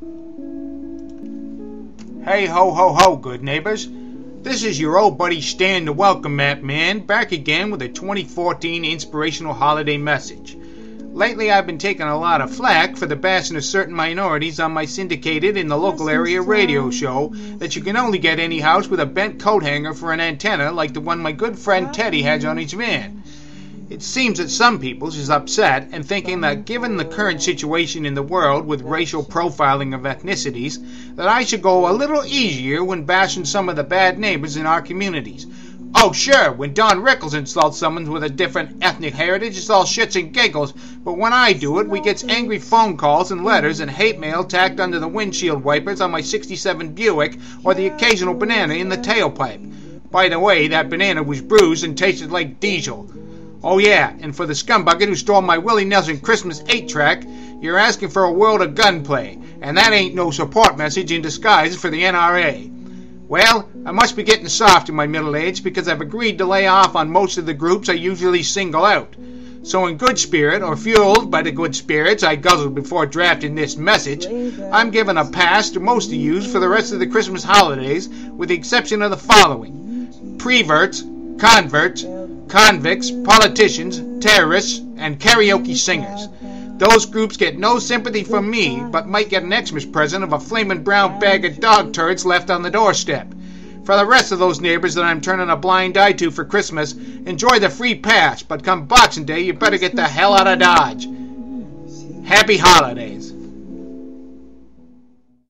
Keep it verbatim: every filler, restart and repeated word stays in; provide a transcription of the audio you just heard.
Hey ho ho ho, good neighbors. This is your old buddy Stan the Welcome Mat Man, back again with a twenty fourteen inspirational holiday message. Lately I've been taking a lot of flack for the bashing of certain minorities on my syndicated in the local area radio show that you can only get any house with a bent coat hanger for an antenna like the one my good friend Teddy has on his van. It seems that some people is upset and thinking that given the current situation in the world with racial profiling of ethnicities, that I should go a little easier when bashing some of the bad neighbors in our communities. Oh sure, when Don Rickles insults someone with a different ethnic heritage, it's all shits and giggles, but when I do it, we get angry phone calls and letters and hate mail tacked under the windshield wipers on my sixty-seven Buick or the occasional banana in the tailpipe. By the way, that banana was bruised and tasted like diesel. Oh yeah, and for the scumbucket who stole my Willie Nelson Christmas eight track, you're asking for a world of gunplay, and that ain't no support message in disguise for the N R A. Well, I must be getting soft in my middle age because I've agreed to lay off on most of the groups I usually single out. So in good spirit, or fueled by the good spirits I guzzled before drafting this message, I'm giving a pass to most of yous for the rest of the Christmas holidays, with the exception of the following: preverts, converts, convicts, politicians, terrorists, and karaoke singers. Those groups get no sympathy from me, but might get an Xmas present of a flaming brown bag of dog turds left on the doorstep. For the rest of those neighbors that I'm turning a blind eye to for Christmas, enjoy the free pass, but come Boxing Day, you better get the hell out of Dodge. Happy holidays.